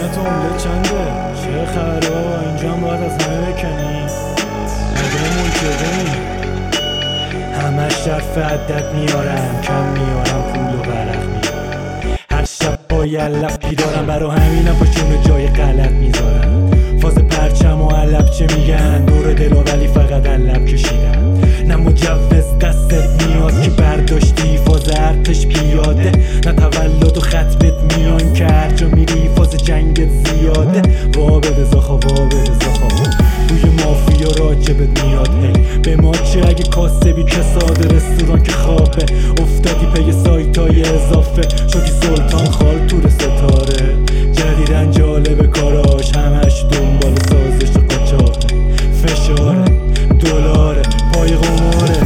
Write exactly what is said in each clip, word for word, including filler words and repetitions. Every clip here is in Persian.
قیمت عمله چنده؟ چه خبره بابا؟ اینجا هم باید از همه بکنی؟ مگه ملکدی؟ همش شرف عدد میارم، کم میارم پول و برق میارم. هر شب با یلف بیدارم، برا همینم پاشون جای غلط میذارم. فاز پرچم و علب چه میگن؟ دور دلا ولی فقط علب کشیدن. نه مجوز دستت میاد که برداشتی فاز ارتش بیاده، نه تولد و خطبت میان که هر جا میری فاز جنگت زیاده. وا بده زاخا، وا بده زاخا، بوی مافیا راجبت میاد. هی به ما چه اگه کاسبی کساد رستوران که خوابه؟ افتادی پی سایتای اضافه، شدی سلطان خال تور ستاره. جدیدن جالب کاراش، همش دنبال سازش قاچاقه. فشاره دلاره پای قماره،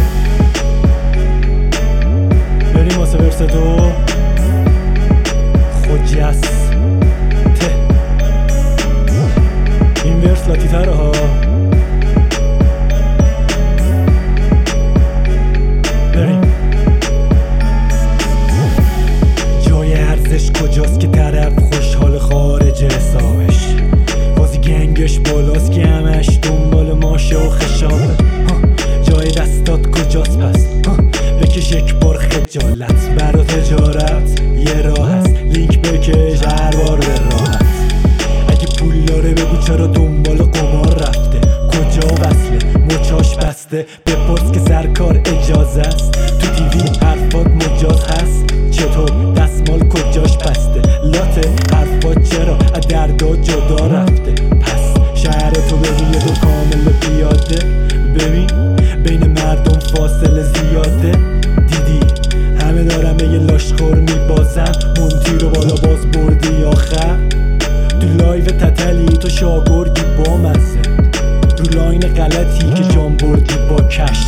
بریم واسه ورس دو خجست ته. این ورس لاتی تره ها. بریم. جای ارزش کجاست که طرف خوشحال خارج حسابش؟ بازی گنگش بالاست که همش دنبال ماشه و خشابه. جای دستات کجاست پس؟ بکش یک بار خجالت، برا تجارت یه راه هست، لینک بکش هر بار به راحت. اگه پول داره بگو چرا دنبال قمار رفته؟ کجا وصله مچاش بسته؟ بپرس که سرکار اجازه است. تو تیوی حرفات مجاز هست؟ چطور دستمال کجاش بسته؟ لاته حرفات چرا از دردا جدا رفته؟ پس شهرتو ببین یه دو کامل پیاده. ببین بین مردم فاصله زیاده. دیدی همه دارم به یه لاشخور میبازن، مونتی رو بالا باز بردی آخر. تو لایو تتلی تو شاگردی با مزه، رو لاین غلطی که جان بردی با کش.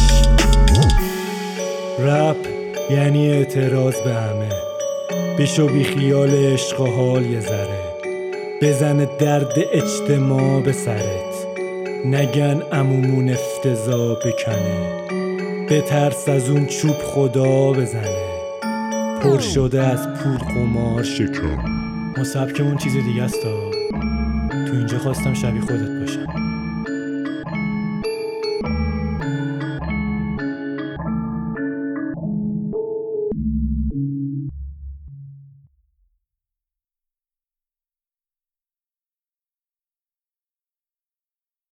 رپ یعنی اعتراض به همه، بشو بی خیال عشق و حال یه ذره. بزنه درد اجتماع به سرت، نگن عمومون افتضا بکنه. بترس از اون چوب خدا بزنه، پر شده از پول قمار شکن. ما سبکمون چیز دیگه است. تو اینجا خواستم شبیه خودت باشم.